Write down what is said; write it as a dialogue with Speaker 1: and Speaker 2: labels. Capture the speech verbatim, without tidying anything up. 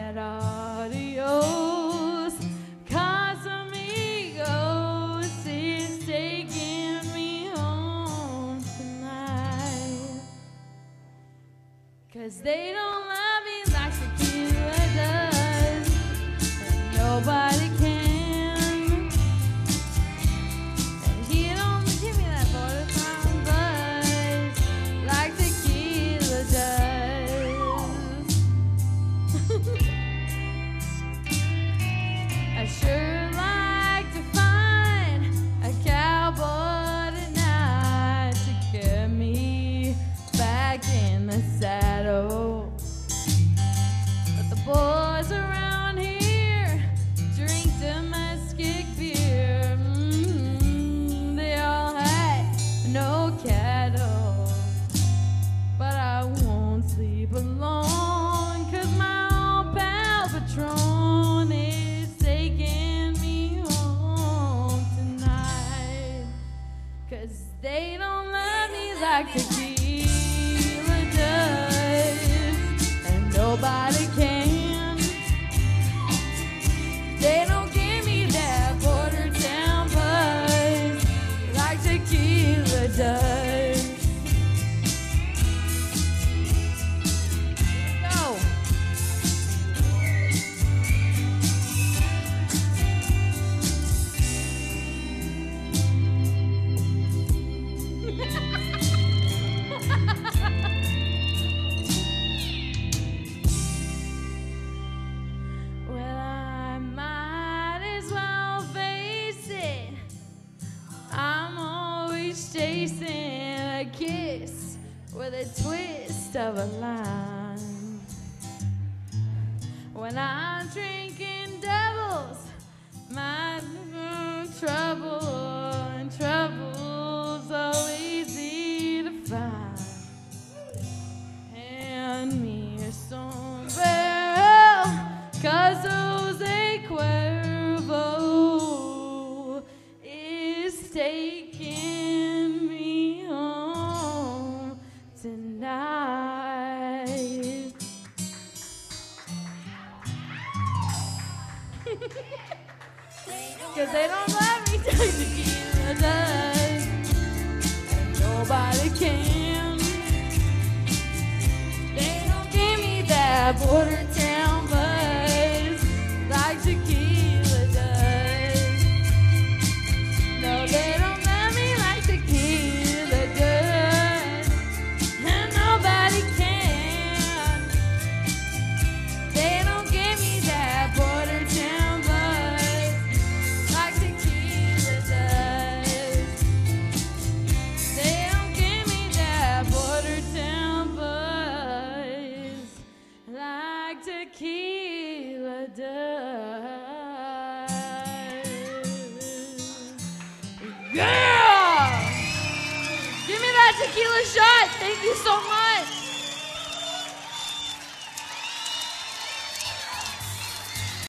Speaker 1: said adios. Casamigos is taking me home tonight. Cause they don't love me like tequila does. And nobody can. And he don't give me that butterfly buzz like tequila does. I sure like to find a cowboy tonight to get me back in the saddle. But the boys around here drink domestic beer. Mm, they all had no cattle. But I won't sleep alone, cause my old pal Patron is taking me home tonight. Cause they don't love me like tequila does. And nobody can. They don't give me that border town buzz like tequila does. Go. Well, I might as well face it. I'm always chasing a kiss with a twist of a line. When I'm drinking doubles, my mm, trouble and trouble's so easy to find. Hand me a sombrero, cause Jose Cuervo is taking me home tonight. Cause they don't love me like tequila does. And nobody can. They don't give me that border town buzz like tequila does. No, they don't love me like tequila does. And nobody can. They don't give me that border town buzz like tequila does. They don't give me that border town buzz like tequila does. Yeah! Give me that tequila shot. Thank